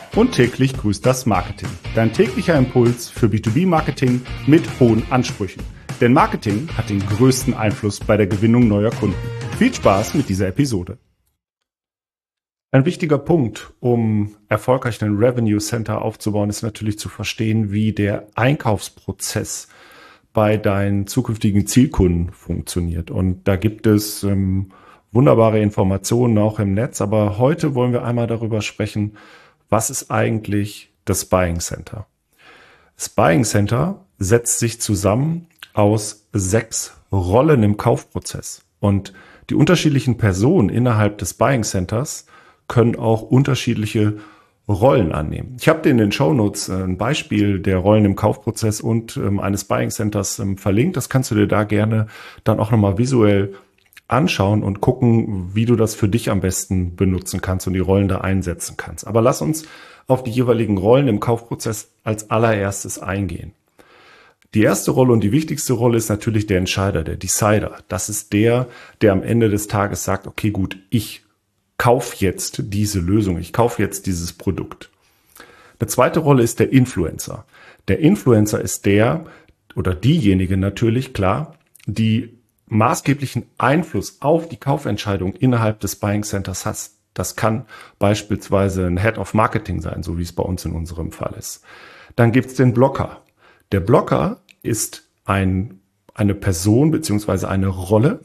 Und täglich grüßt das Marketing. Dein täglicher Impuls für B2B-Marketing mit hohen Ansprüchen. Denn Marketing hat den größten Einfluss bei der Gewinnung neuer Kunden. Viel Spaß mit dieser Episode. Ein wichtiger Punkt, um erfolgreich ein Revenue Center aufzubauen, ist natürlich zu verstehen, wie der Einkaufsprozess bei deinen zukünftigen Zielkunden funktioniert. Und da gibt es wunderbare Informationen auch im Netz. Aber heute wollen wir einmal darüber sprechen, was ist eigentlich das Buying Center? Das Buying Center setzt sich zusammen aus 6 Rollen im Kaufprozess. Und die unterschiedlichen Personen innerhalb des Buying Centers können auch unterschiedliche Rollen annehmen. Ich habe dir in den Shownotes ein Beispiel der Rollen im Kaufprozess und eines Buying Centers verlinkt. Das kannst du dir da gerne dann auch nochmal visuell anschauen und gucken, wie du das für dich am besten benutzen kannst und die Rollen da einsetzen kannst. Aber lass uns auf die jeweiligen Rollen im Kaufprozess als allererstes eingehen. Die erste Rolle und die wichtigste Rolle ist natürlich der Entscheider, der Decider. Das ist der am Ende des Tages sagt, okay, gut, ich kaufe jetzt diese Lösung, ich kaufe jetzt dieses Produkt. Eine zweite Rolle ist der Influencer. Der Influencer ist der oder diejenige natürlich, klar, die maßgeblichen Einfluss auf die Kaufentscheidung innerhalb des Buying Centers hat. Das kann beispielsweise ein Head of Marketing sein, so wie es bei uns in unserem Fall ist. Dann gibt es den Blocker. Der Blocker ist eine Person beziehungsweise eine Rolle,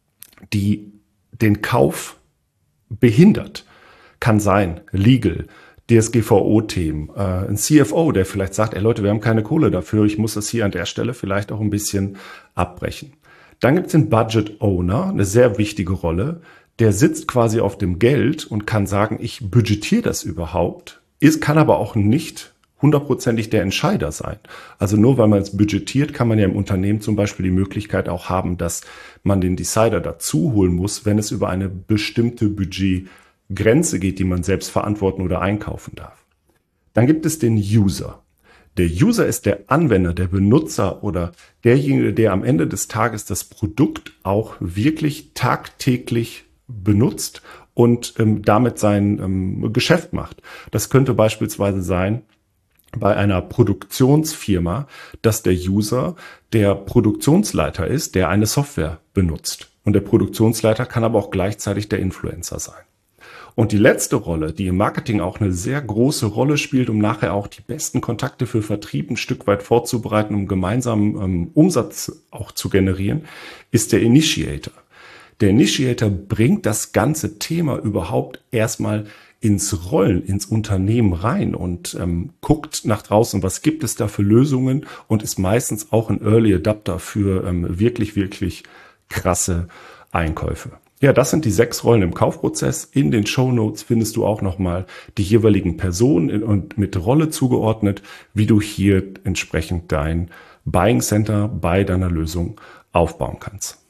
die den Kauf behindert. Kann sein Legal, DSGVO-Themen, ein CFO, der vielleicht sagt, ey Leute, wir haben keine Kohle dafür, ich muss das hier an der Stelle vielleicht auch ein bisschen abbrechen. Dann gibt es den Budget Owner, eine sehr wichtige Rolle. Der sitzt quasi auf dem Geld und kann sagen, ich budgetiere das überhaupt. Kann aber auch nicht hundertprozentig der Entscheider sein. Also nur weil man es budgetiert, kann man ja im Unternehmen zum Beispiel die Möglichkeit auch haben, dass man den Decider dazu holen muss, wenn es über eine bestimmte Budgetgrenze geht, die man selbst verantworten oder einkaufen darf. Dann gibt es den User. Der User ist der Anwender, der Benutzer oder derjenige, der am Ende des Tages das Produkt auch wirklich tagtäglich benutzt und damit sein Geschäft macht. Das könnte beispielsweise sein bei einer Produktionsfirma, dass der User der Produktionsleiter ist, der eine Software benutzt. Und der Produktionsleiter kann aber auch gleichzeitig der Influencer sein. Und die letzte Rolle, die im Marketing auch eine sehr große Rolle spielt, um nachher auch die besten Kontakte für Vertrieb ein Stück weit vorzubereiten, um gemeinsamen Umsatz auch zu generieren, ist der Initiator. Der Initiator bringt das ganze Thema überhaupt erstmal ins Rollen, ins Unternehmen rein und guckt nach draußen, was gibt es da für Lösungen und ist meistens auch ein Early Adapter für wirklich, wirklich krasse Einkäufe. Ja, das sind die 6 Rollen im Kaufprozess. In den Shownotes findest du auch nochmal die jeweiligen Personen und mit Rolle zugeordnet, wie du hier entsprechend dein Buying Center bei deiner Lösung aufbauen kannst.